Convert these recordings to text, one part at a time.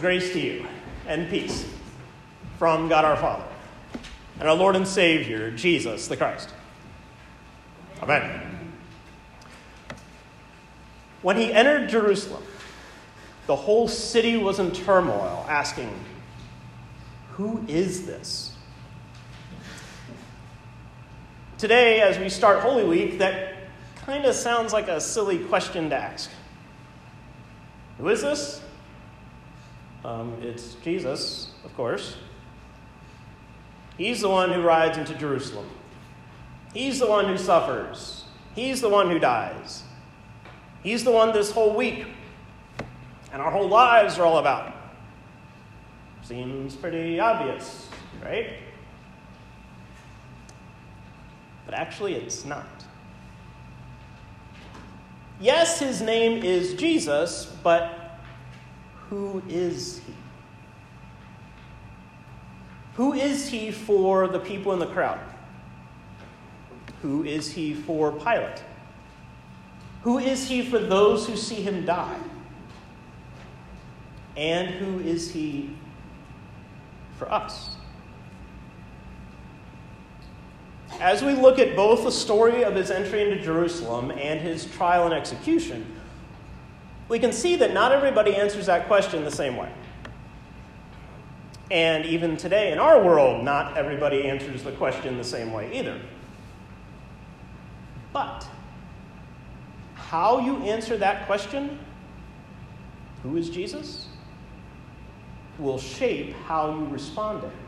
Grace to you and peace from God our Father and our Lord and Savior, Jesus the Christ. Amen. When he entered Jerusalem, the whole city was in turmoil, asking, "Who is this?" Today, as we start Holy Week, that kind of sounds like a silly question to ask. Who is this? It's Jesus, of course. He's the one who rides into Jerusalem. He's the one who suffers. He's the one who dies. He's the one this whole week and our whole lives are all about. Seems pretty obvious, right? But actually, it's not. Yes, his name is Jesus, but who is he? Who is he for the people in the crowd? Who is he for Pilate? Who is he for those who see him die? And who is he for us? As we look at both the story of his entry into Jerusalem and his trial and execution, we can see that not everybody answers that question the same way. And even today in our world, not everybody answers the question the same way either. But how you answer that question, who is Jesus, will shape how you respond to him.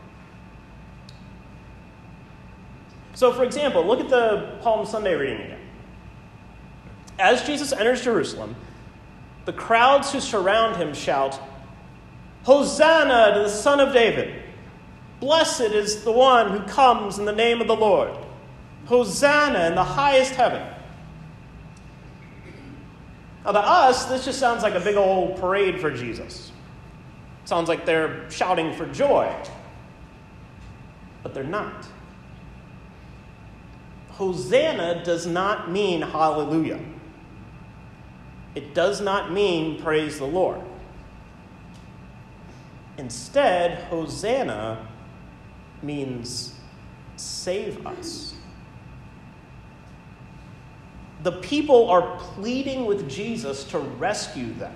So, for example, look at the Palm Sunday reading again. As Jesus enters Jerusalem, the crowds who surround him shout, "Hosanna to the Son of David! Blessed is the one who comes in the name of the Lord! Hosanna in the highest heaven!" Now to us, this just sounds like a big old parade for Jesus. Sounds like they're shouting for joy. But they're not. Hosanna does not mean hallelujah. It does not mean praise the Lord. Instead, Hosanna means save us. The people are pleading with Jesus to rescue them.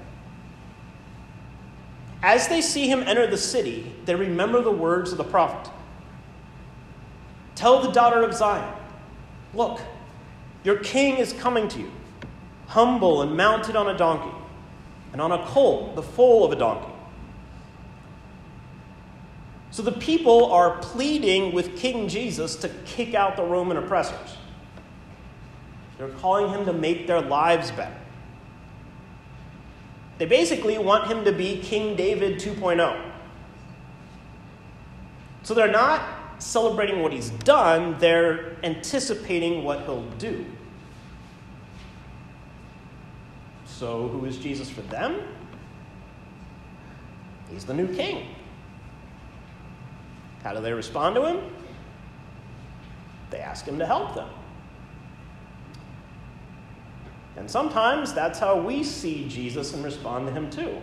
As they see him enter the city, they remember the words of the prophet. "Tell the daughter of Zion, look, your king is coming to you, humble and mounted on a donkey, and on a colt, the foal of a donkey." So the people are pleading with King Jesus to kick out the Roman oppressors. They're calling him to make their lives better. They basically want him to be King David 2.0. So they're not celebrating what he's done, they're anticipating what he'll do. So who is Jesus for them? He's the new king. How do they respond to him? They ask him to help them. And sometimes that's how we see Jesus and respond to him too.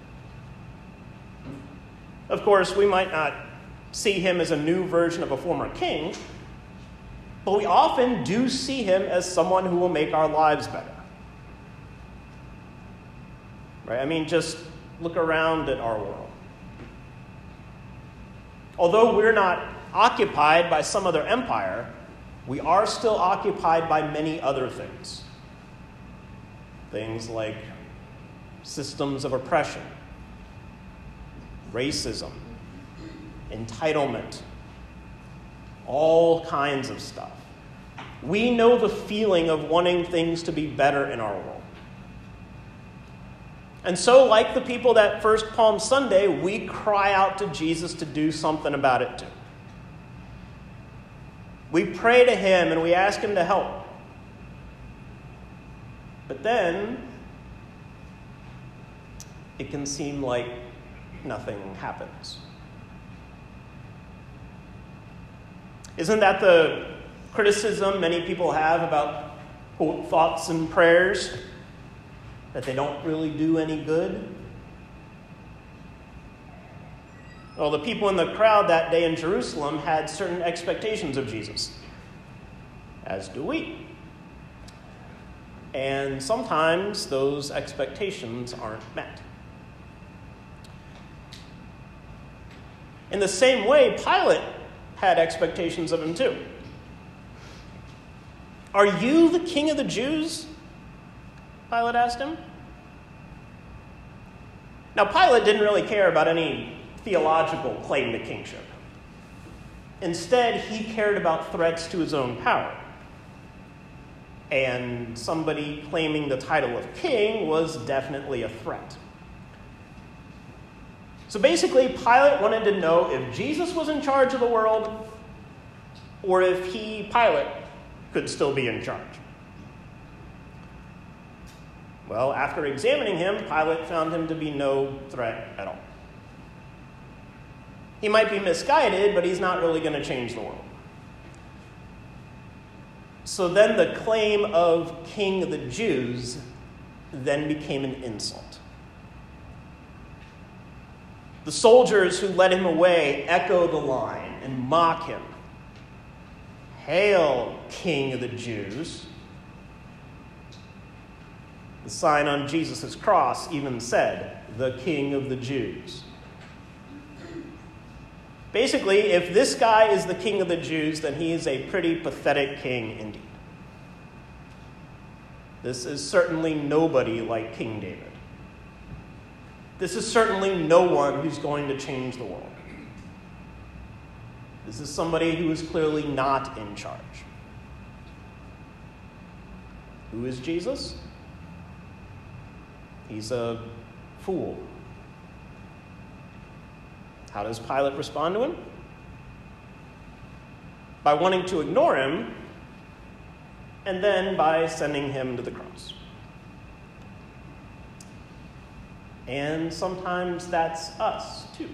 Of course, we might not see him as a new version of a former king, but we often do see him as someone who will make our lives better. Right? I mean, just look around at our world. Although we're not occupied by some other empire, we are still occupied by many other things. Things like systems of oppression, racism, entitlement, all kinds of stuff. We know the feeling of wanting things to be better in our world. And so, like the people that first Palm Sunday, we cry out to Jesus to do something about it too. We pray to him and we ask him to help. But then, it can seem like nothing happens. Isn't that the criticism many people have about, quote, thoughts and prayers? That they don't really do any good? Well, the people in the crowd that day in Jerusalem had certain expectations of Jesus, as do we. And sometimes those expectations aren't met. In the same way, Pilate had expectations of him too. "Are you the king of the Jews?" Pilate asked him. Now, Pilate didn't really care about any theological claim to kingship. Instead, he cared about threats to his own power. And somebody claiming the title of king was definitely a threat. So basically, Pilate wanted to know if Jesus was in charge of the world or if he, Pilate, could still be in charge. Well, after examining him, Pilate found him to be no threat at all. He might be misguided, but he's not really going to change the world. So then the claim of King of the Jews then became an insult. The soldiers who led him away echo the line and mock him. "Hail, King of the Jews." The sign on Jesus' cross even said, "The King of the Jews." Basically, if this guy is the king of the Jews, then he is a pretty pathetic king indeed. This is certainly nobody like King David. This is certainly no one who's going to change the world. This is somebody who is clearly not in charge. Who is Jesus? He's a fool. How does Pilate respond to him? By wanting to ignore him, and then by sending him to the cross. And sometimes that's us, too.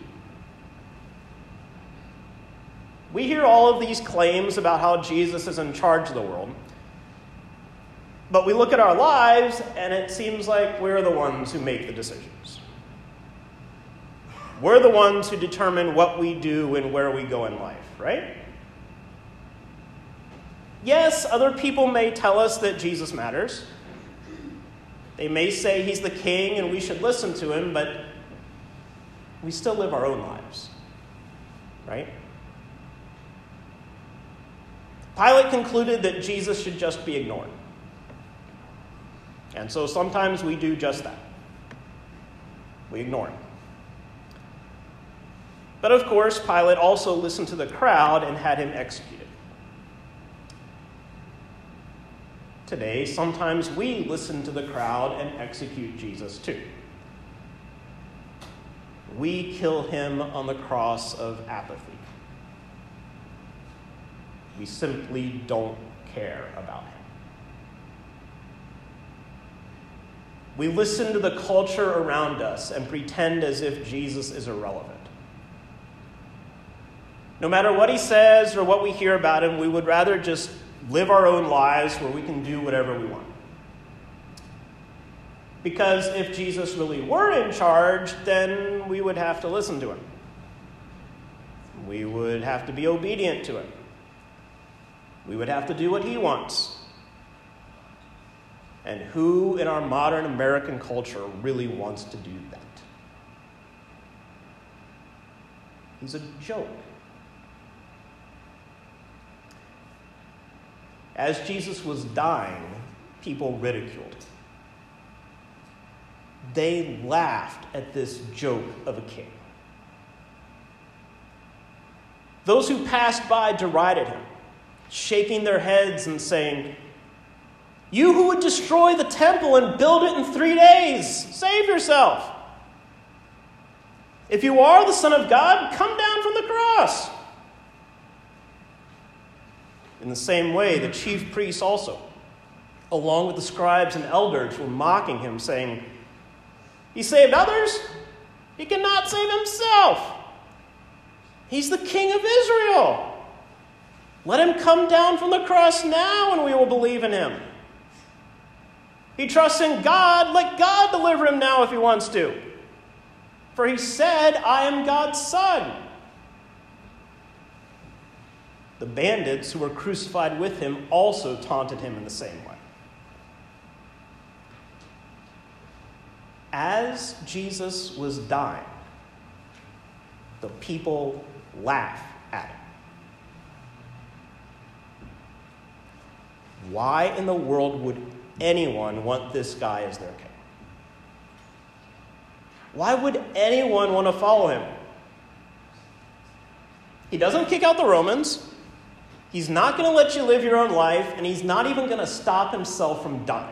We hear all of these claims about how Jesus is in charge of the world, but we look at our lives, and it seems like we're the ones who make the decisions. We're the ones who determine what we do and where we go in life, right? Yes, other people may tell us that Jesus matters. They may say he's the king and we should listen to him, but we still live our own lives, right? Pilate concluded that Jesus should just be ignored. And so sometimes we do just that. We ignore him. But of course, Pilate also listened to the crowd and had him executed. Today, sometimes we listen to the crowd and execute Jesus too. We kill him on the cross of apathy. We simply don't care about him. We listen to the culture around us and pretend as if Jesus is irrelevant. No matter what he says or what we hear about him, we would rather just live our own lives where we can do whatever we want. Because if Jesus really were in charge, then we would have to listen to him. We would have to be obedient to him. We would have to do what he wants. And who in our modern American culture really wants to do that? He's a joke. As Jesus was dying, people ridiculed him. They laughed at this joke of a king. Those who passed by derided him, shaking their heads and saying, "You who would destroy the temple and build it in 3 days, save yourself. If you are the Son of God, come down from the cross." In the same way, the chief priests also, along with the scribes and elders, were mocking him, saying, "He saved others. He cannot save himself. He's the King of Israel. Let him come down from the cross now and we will believe in him. He trusts in God. Let God deliver him now if he wants to. for he said, 'I am God's son.'" The bandits who were crucified with him also taunted him in the same way. As Jesus was dying, the people laughed at him. Why in the world would anyone want this guy as their king? Why would anyone want to follow him? He doesn't kick out the Romans. He's not going to let you live your own life, and he's not even going to stop himself from dying.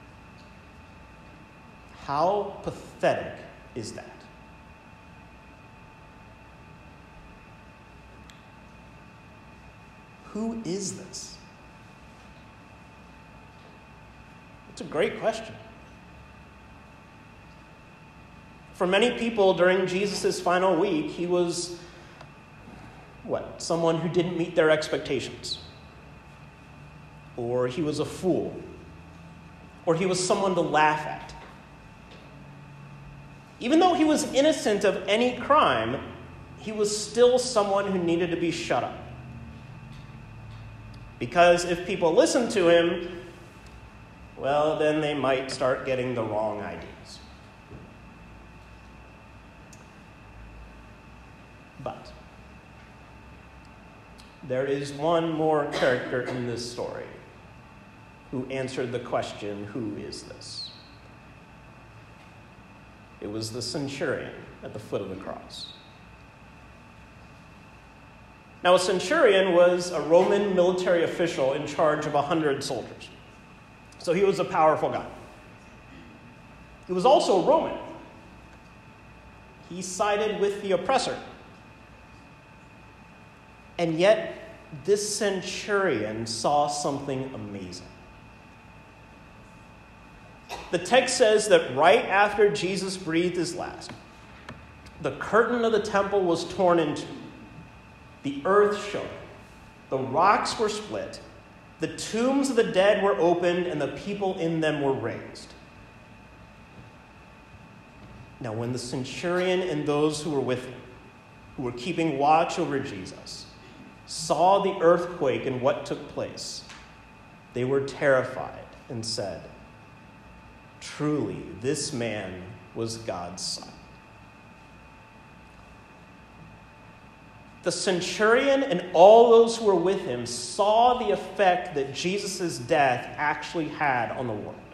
How pathetic is that? Who is this? It's a great question. For many people during Jesus' final week, he was, someone who didn't meet their expectations. Or he was a fool. Or he was someone to laugh at. Even though he was innocent of any crime, he was still someone who needed to be shut up. Because if people listened to him, well, then they might start getting the wrong ideas. But there is one more character in this story who answered the question, who is this? It was the centurion at the foot of the cross. Now, a centurion was a Roman military official in charge of 100 soldiers. So he was a powerful guy. He was also Roman. He sided with the oppressor. And yet, this centurion saw something amazing. The text says that right after Jesus breathed his last, the curtain of the temple was torn in two. The earth shook. The rocks were split. The tombs of the dead were opened, and the people in them were raised. Now, when the centurion and those who were with him, who were keeping watch over Jesus, saw the earthquake and what took place, they were terrified and said, "Truly, this man was God's son." The centurion and all those who were with him saw the effect that Jesus' death actually had on the world.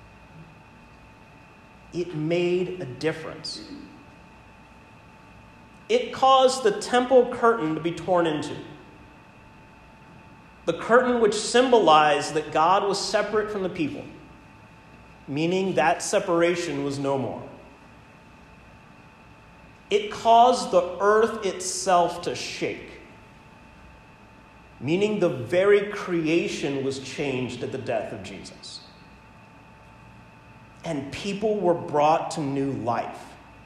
It made a difference. It caused the temple curtain to be torn in two. The curtain which symbolized that God was separate from the people, meaning that separation was no more. It caused the earth itself to shake, meaning the very creation was changed at the death of Jesus. And people were brought to new life,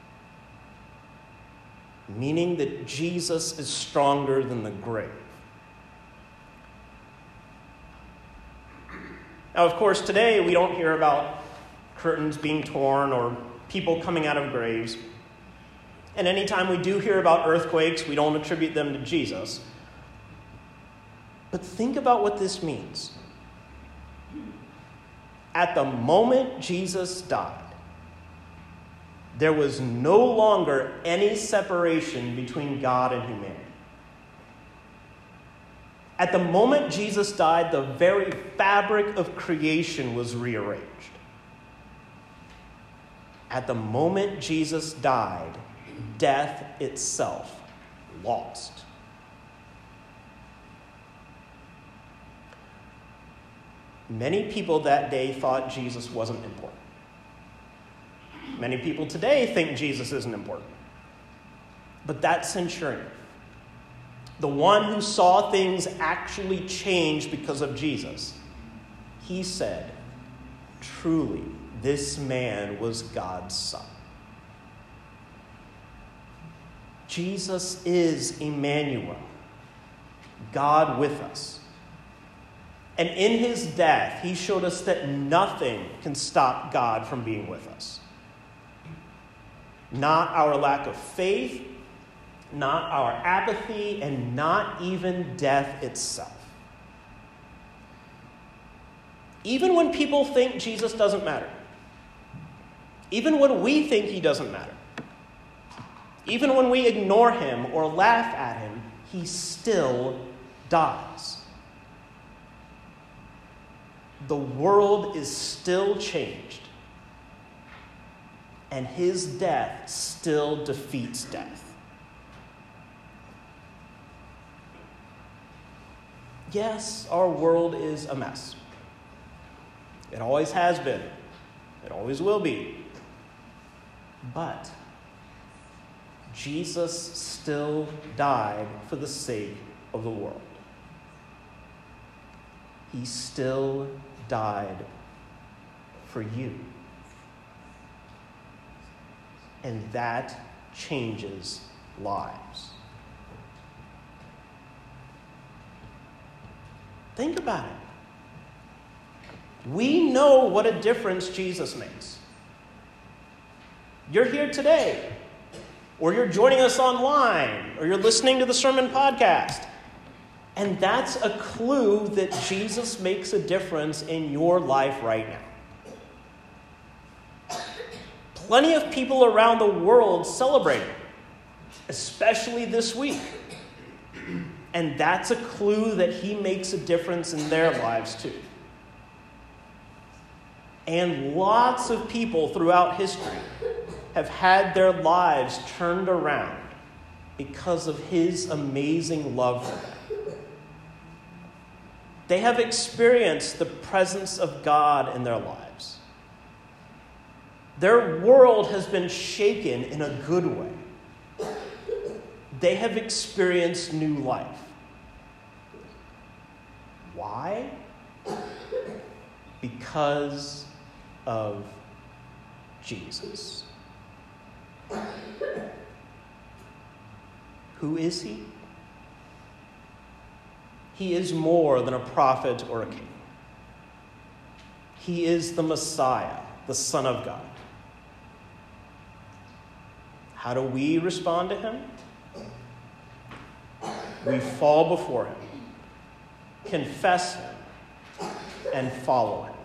meaning that Jesus is stronger than the grave. Now, of course, today we don't hear about curtains being torn or people coming out of graves. And anytime we do hear about earthquakes, we don't attribute them to Jesus. But think about what this means. At the moment Jesus died, there was no longer any separation between God and humanity. At the moment Jesus died, the very fabric of creation was rearranged. At the moment Jesus died, death itself lost. Many people that day thought Jesus wasn't important. Many people today think Jesus isn't important. But that centurion, the one who saw things actually change because of Jesus, he said, "Truly, this man was God's son." Jesus is Emmanuel, God with us. And in his death, he showed us that nothing can stop God from being with us. not our lack of faith, not our apathy, and not even death itself. Even when people think Jesus doesn't matter, even when we think he doesn't matter, even when we ignore him or laugh at him, he still dies. The world is still changed, and his death still defeats death. Yes, our world is a mess. It always has been. It always will be. But Jesus still died for the sake of the world. He still died for you. And that changes lives. Think about it. We know what a difference Jesus makes. You're here today, or you're joining us online, or you're listening to the sermon podcast. And that's a clue that Jesus makes a difference in your life right now. Plenty of people around the world celebrate it, especially this week. And that's a clue that he makes a difference in their lives too. And lots of people throughout history have had their lives turned around because of his amazing love for them. They have experienced the presence of God in their lives. Their world has been shaken in a good way. They have experienced new life. Why? Because of Jesus. Who is he? He is more than a prophet or a king. He is the Messiah, the Son of God. How do we respond to him? We fall before him, confess him, and follow him.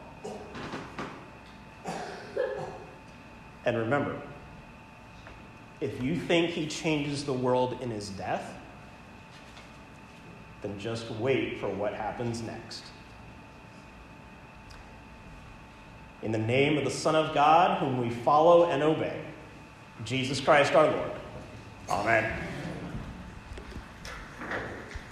And remember, if you think he changes the world in his death, then just wait for what happens next. In the name of the Son of God, whom we follow and obey, Jesus Christ our Lord. Amen.